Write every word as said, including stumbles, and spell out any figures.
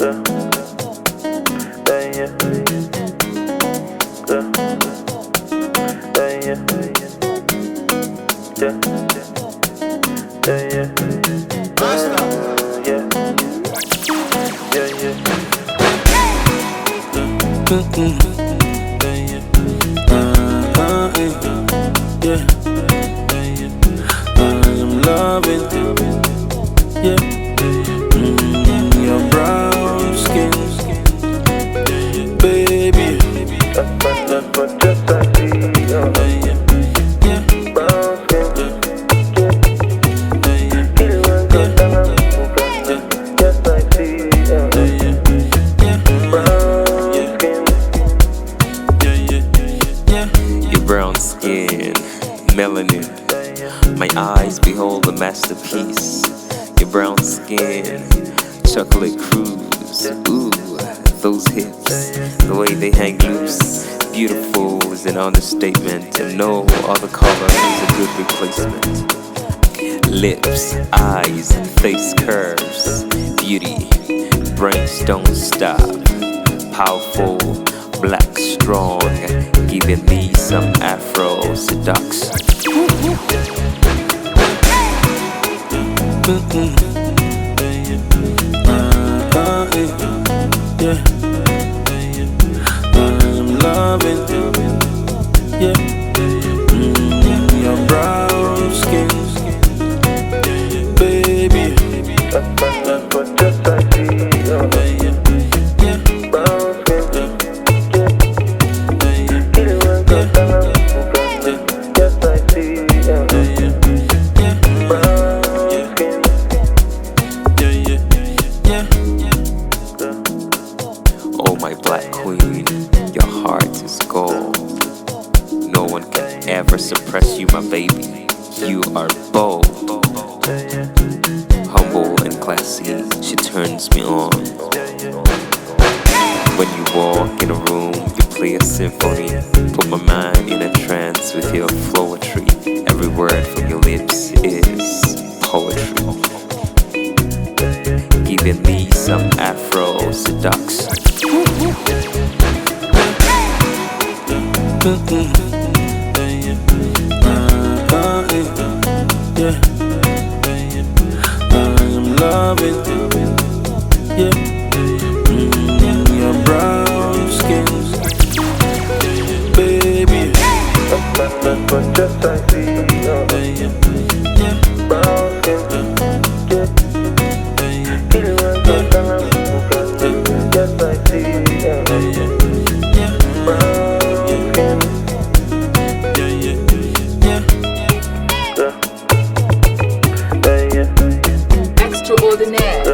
I'm loving, yeah. Mm, your brown skin, baby. That's what just I see. Yeah. Brown skin, melanin, my eyes behold a masterpiece. Your brown skin, chocolate cruise, ooh, those hips, the way they hang loose. Beautiful is an understatement, and no other color is a good replacement. Lips, eyes, face curves, beauty, brains don't stop. Powerful, black, strong, giving me some Afro seduction. Mm-mm. Uh, uh, yeah. I'm loving, yeah. Mm, your brown skin, baby. That's what just I see. Yeah. Oh, my black queen, your heart is gold. No one can ever suppress you, my baby. You are bold, humble and classy. She turns me on. When you walk in a room, you play a symphony. Put my mind in a trance with your poetry. Every word from your lips is poetry, giving me some Afro seduction. Mm-mm. Uh, uh, yeah. I'm loving, yeah. Mm, your brown skin, baby. That's what just I see. Yeah. Brown skin, yeah. Just I see. Yeah. Brown skin. Extraordinaire.